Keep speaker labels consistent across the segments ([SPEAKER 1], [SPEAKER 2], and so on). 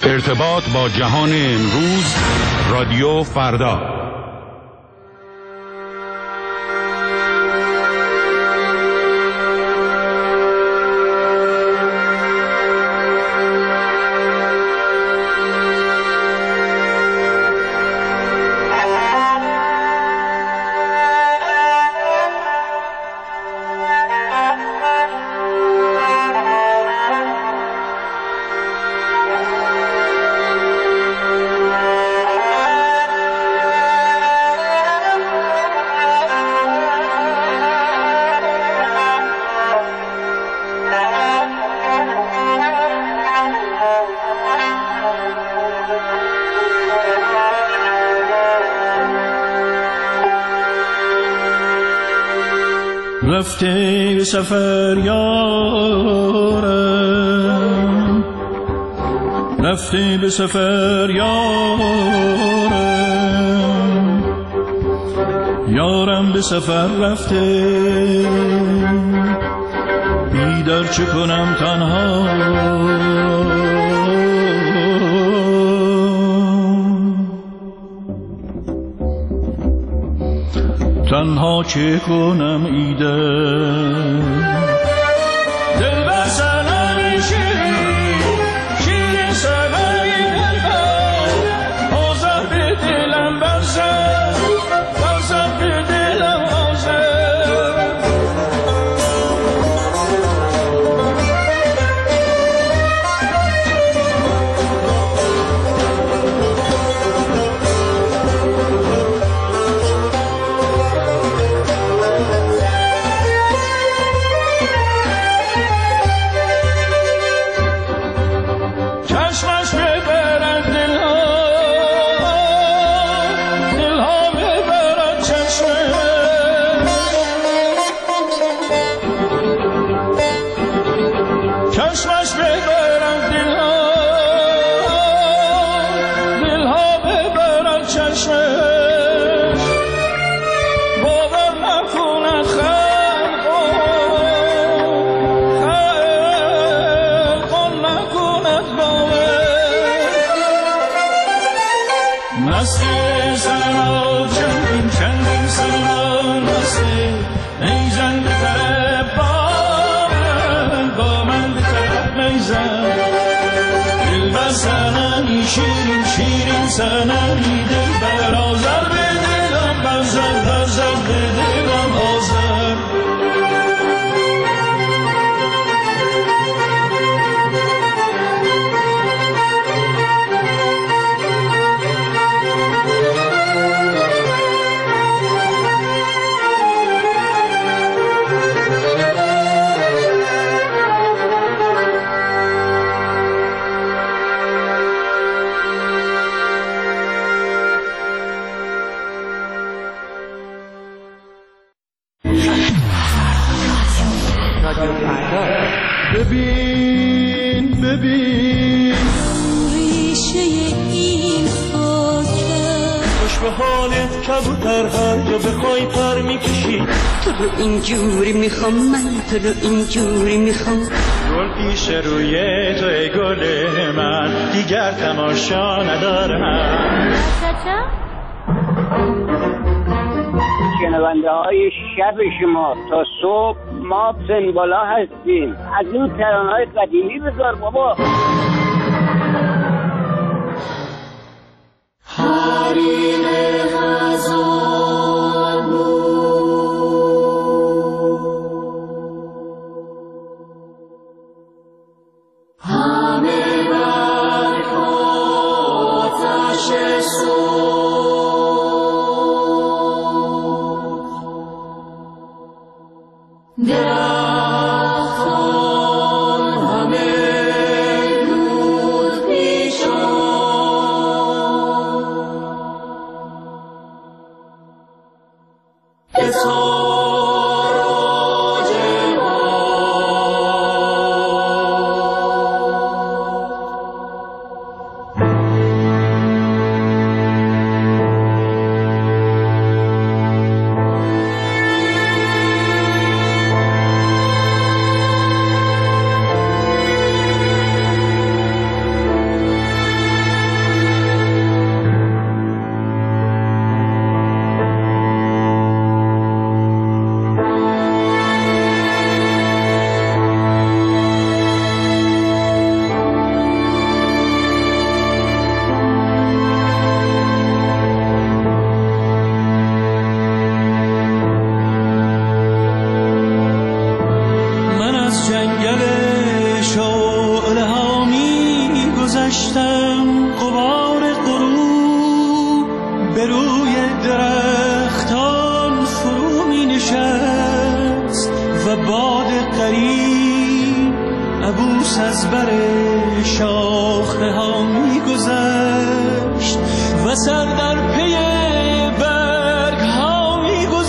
[SPEAKER 1] ارتباط با جهان امروز، رادیو فردا.
[SPEAKER 2] رفته به سفر یارم، رفته به سفر یارم، یارم به سفر رفته، بیدار چه کنم تنها، تنها چه کنم ایده دل بسنم شیرین شیرین سنمی دلبر آزر به دلم برزد برزد به دلم آزر شیرین شیرین سنمی دلبر آزر به دلم برزد برزد به دلم آزر
[SPEAKER 3] ببین ببین ریشه این خاکه خوش به حالت کبوتر هر جا بخوای پر میکشی
[SPEAKER 4] تو رو اینجوری میخوام من تو رو اینجوری میخوام
[SPEAKER 2] گل پیش روی تو ای گل من دیگر تماشا ندارم
[SPEAKER 5] شنونده های شب شما تا صبح ما سنبالا هستیم از این ترانه‌های قدیمی بذار بابا
[SPEAKER 3] حریم غزال همه بر آتش درختان همه دود پیشان
[SPEAKER 2] از بر شاخه ها میگذشت و سر در پی برگ ها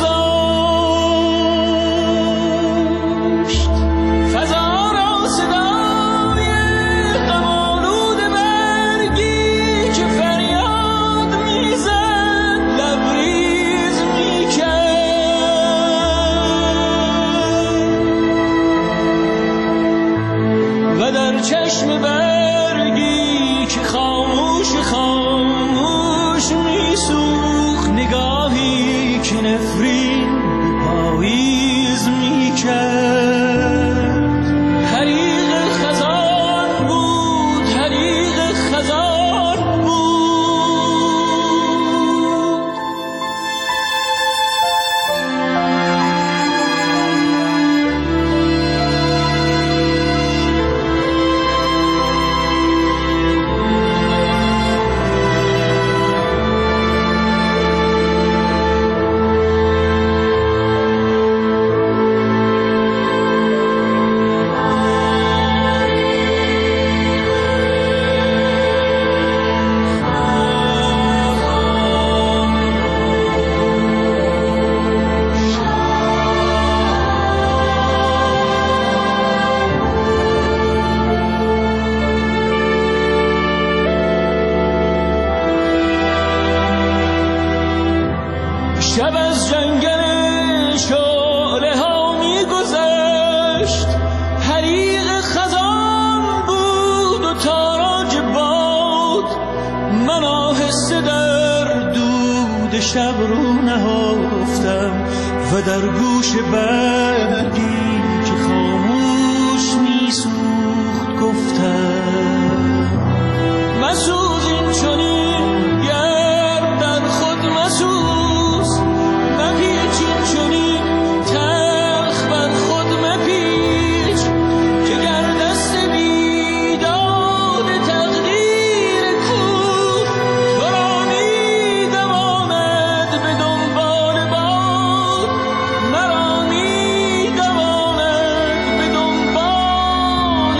[SPEAKER 2] میگذاشت. فضا را صدای غم‌آلود برگی که فریاد میزد لبریز میکرد و در چشم برگی که خاموش خاموش میسوخت نگاهی که نفرین پاییز میکرد. حریق خزان بود، حریق خزان بود. شب از جنگل شعله ها میگذشت، حریق خزان بود و تاراج باد. من آهسته در دود شب رو نهفتم و در گوش برگی که خاموش میسوخت گفتم مسوز این چنین گرد در خود مسوز، مپیچ این چنین تلخ بر خود مپیچ که گر دست بیداد تقدیر کوه تو را میدواند به دنبال باد، مرا میدواند به دنبال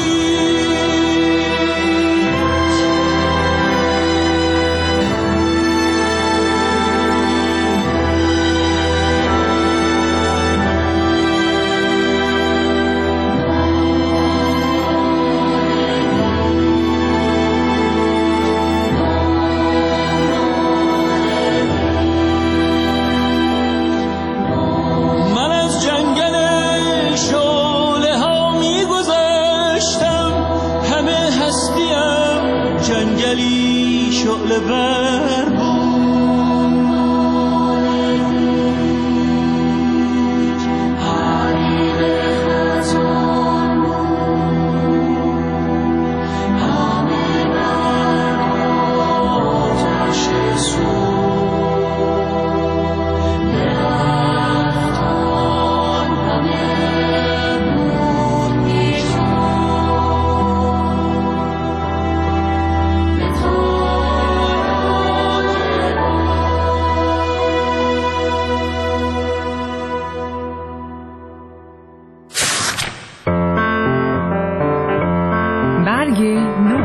[SPEAKER 2] من از جنگل شعله ها میگذشتم، همه هستیم جنگلی شعله بر بود. حریق خزان بود، همه بر آتش سوخت، درختان همه بود می‌سوخت، به تاراج
[SPEAKER 6] برگ نو.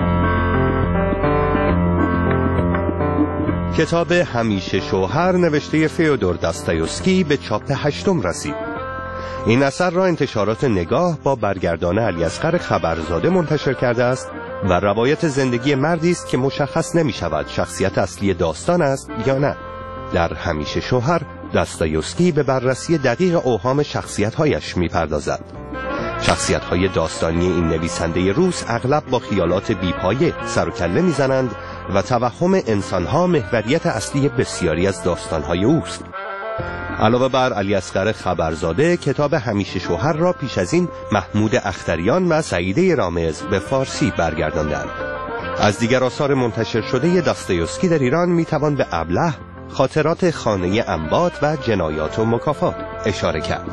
[SPEAKER 7] کتاب همیشه شوهر نوشته فیودور داستایوفسکی به چاپ 8 رسید. این اثر را انتشارات نگاه با برگردان علیاصغر خبرزاده منتشر کرده است و روایت زندگی مردی است که مشخص نمی شود شخصیت اصلی داستان است یا نه. در همیشه شوهر داستایوفسکی به بررسی دقیق اوهام شخصیت‌هایش می‌پردازد. شخصیت‌های داستانی این نویسنده روس اغلب با خیالات بی‌پایه سر و کله می‌زنند و توهم انسان‌ها محوریت اصلی بسیاری از داستان‌های اوست. علاوه بر علیاصغر خبرزاده، کتاب همیشه شوهر را پیش از این محمود اختریان و سعیده رامز به فارسی برگرداندند. از دیگر آثار منتشر شده داستایوفسکی در ایران می‌توان به ابله، خاطرات خانه انبات و جنایات و مکافات اشاره کرد.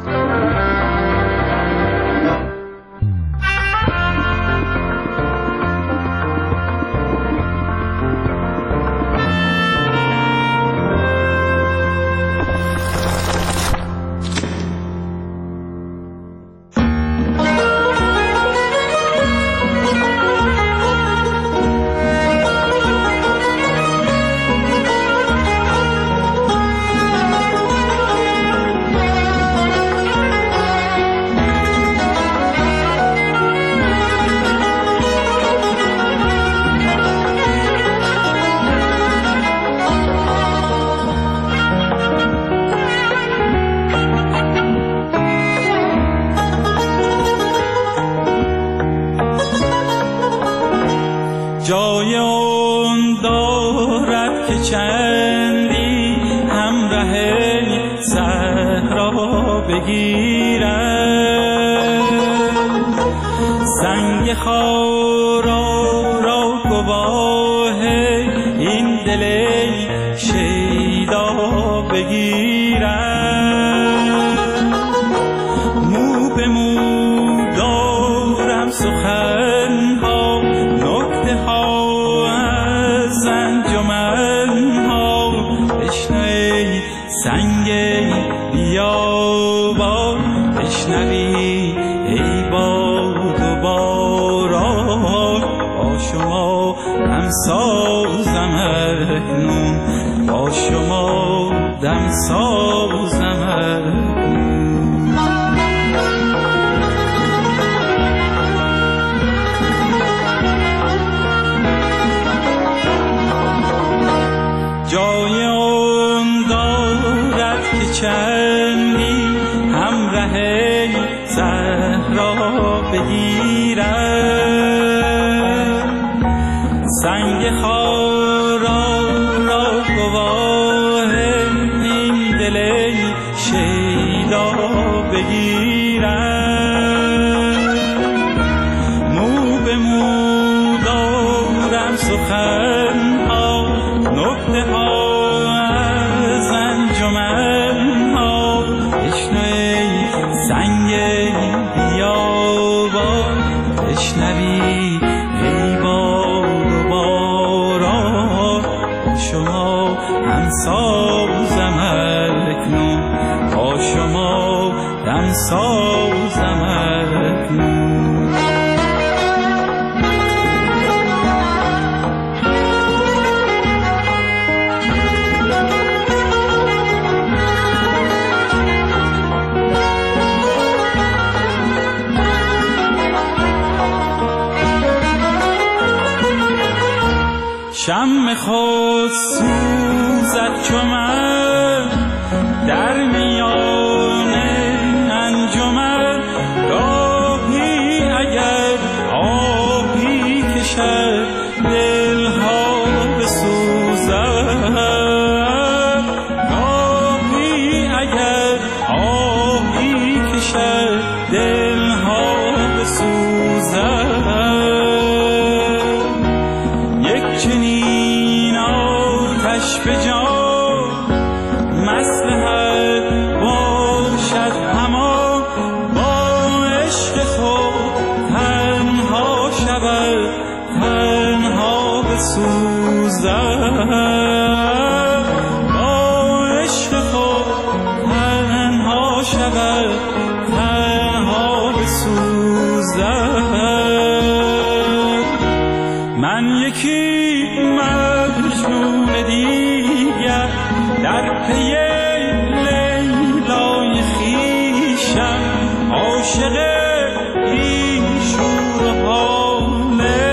[SPEAKER 2] جای اون دارد که چندی همراه صحرا بگیرد، سنگ خارا را گواه این دل شیدا بگیرد. مو به مو دارم سخنها، نکته ها از انجمنها، بشنوی سنگ بیابان، بشنوی ای باد و باران. با شما دمسازم اکنون، با شما دمسازم اکنون. جای اون دارد که چندی همراه صحرا بگیرد، سنگ خارا را گواه این دل شیدا بگیرد. مو به مو دارم سخنها، نکته ها از انجمنها، بشنوی سنگ بیابان، بشنوی ای باد و باران. شما دمسازم اکنون، با شما دمسازم اکنون. شمع خود سوزد چو من در میان انجمن، گاهی اگر آهی کشد دلها بسوزد، گاهی اگر آهی کشد دلها بسوزد. چنین آتش به جان مصلحت باشد همان، با عشق خود تنها شود تنها بسوزد، با عشق خود تنها شود تنها بسوزد. من یکی مجنون دیگر در پی لیلای خویشم، عاشق این شور و حاله،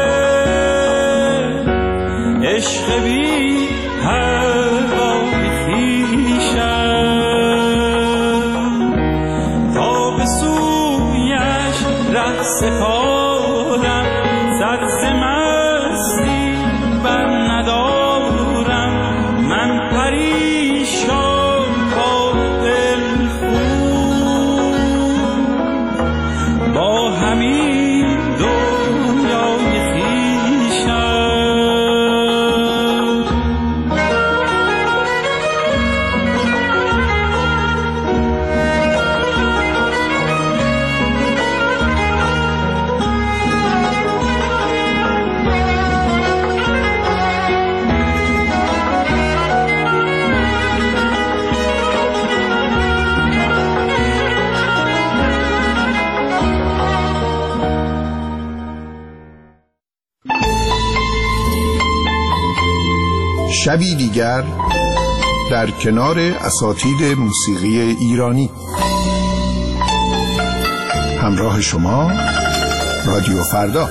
[SPEAKER 2] عشق بی پروای خویشم. تا به سویش ره سپارم، سر ز مستی بر ندارم، من پریشان تا دل خون، با همین دنیای خویشم.
[SPEAKER 6] شبی دیگر در کنار اساتید موسیقی ایرانی. همراه شما رادیو فردا.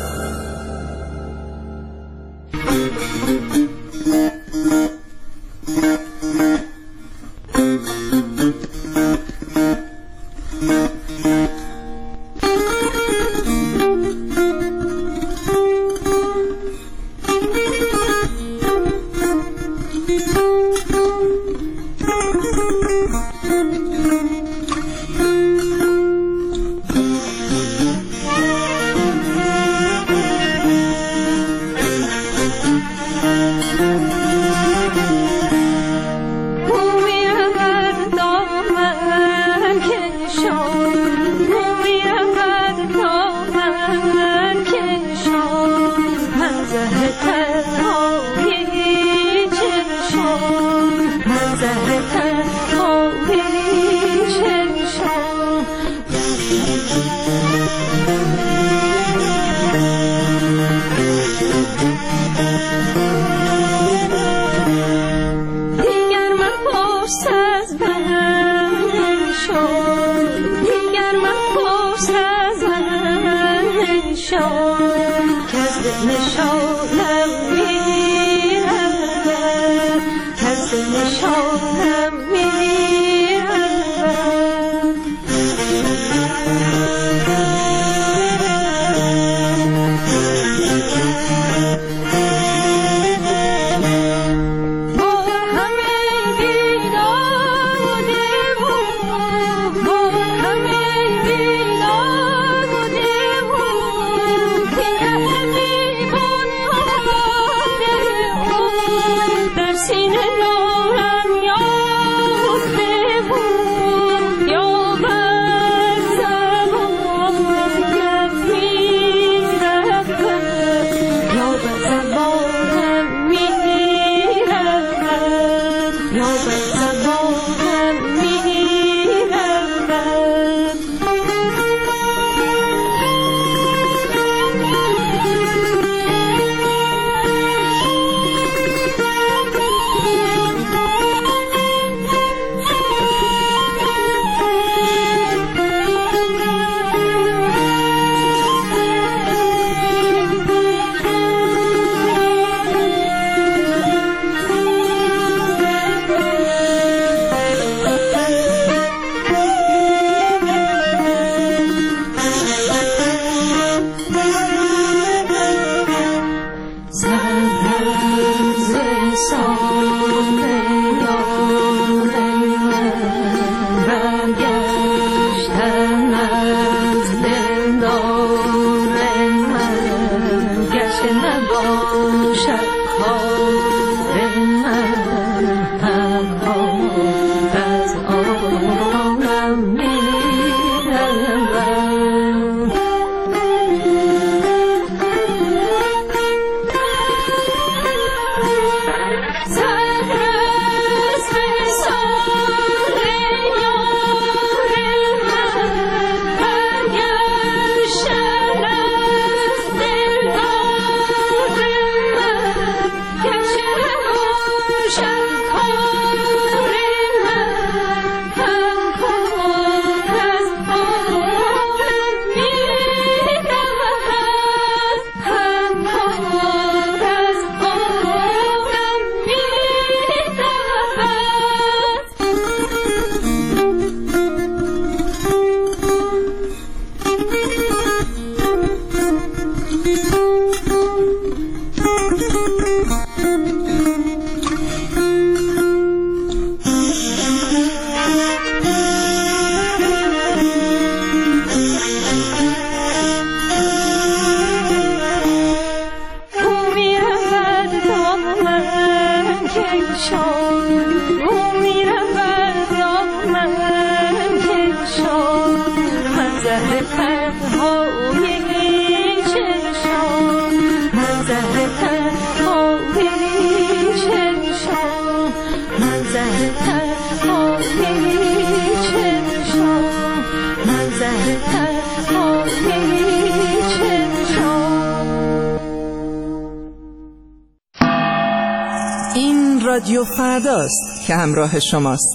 [SPEAKER 8] این رادیو فرداست که همراه شماست.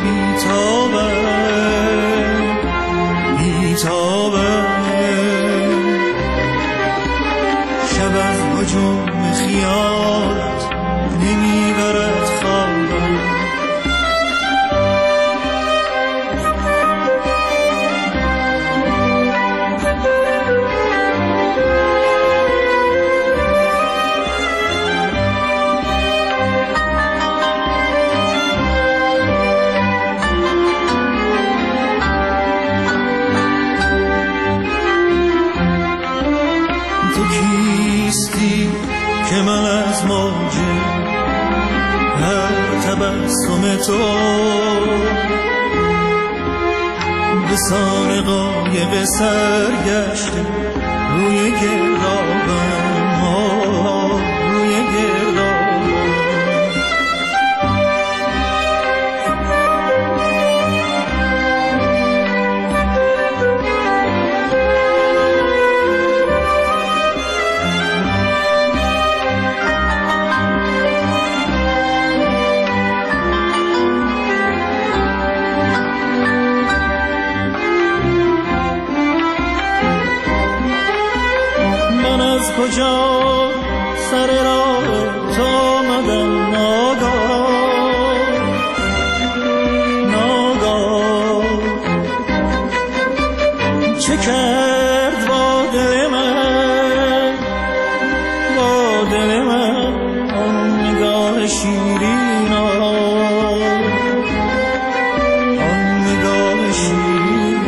[SPEAKER 2] بیتابه بیتابه شب از هجوم خیالت نمیبرد خوابم که من از موج هر تبسم تو به سان قایق سرگشته روی گردابم روی گردابم کجا سر راه تو آمدم ناگاه ناگاه چه کرد با دل من با دل من آن نگاه شیرین آن نگاه شیرین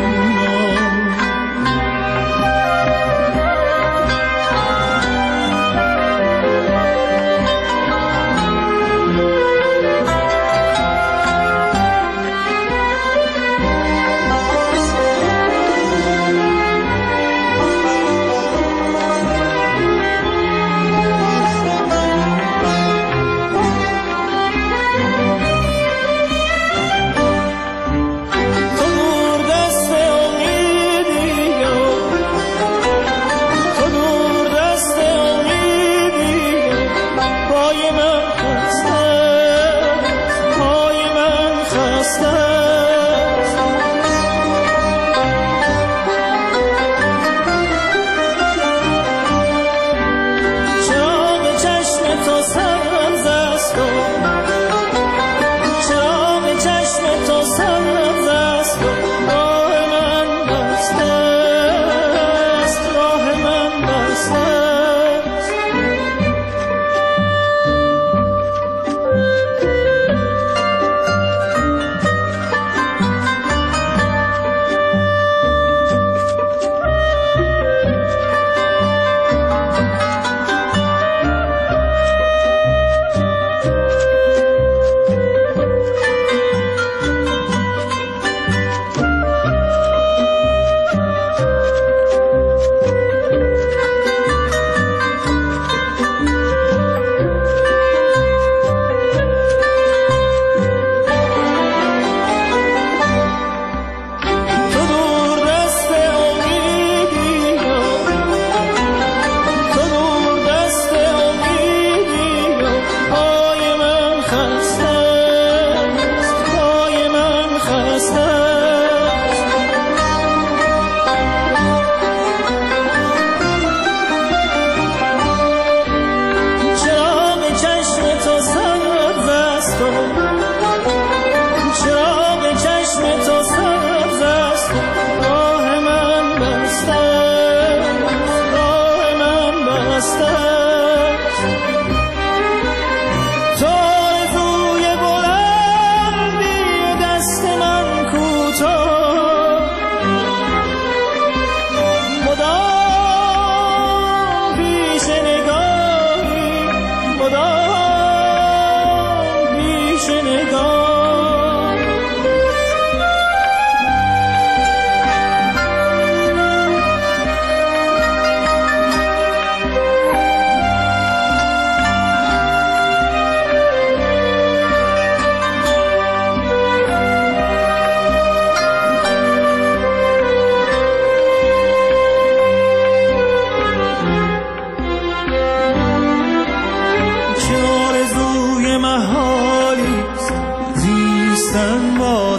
[SPEAKER 2] محالی زیستن با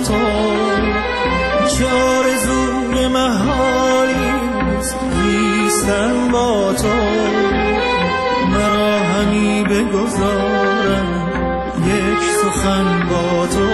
[SPEAKER 2] چه آرزوی محالیست زیستن با تو، مرا همی بگذارم یک سخن با تو.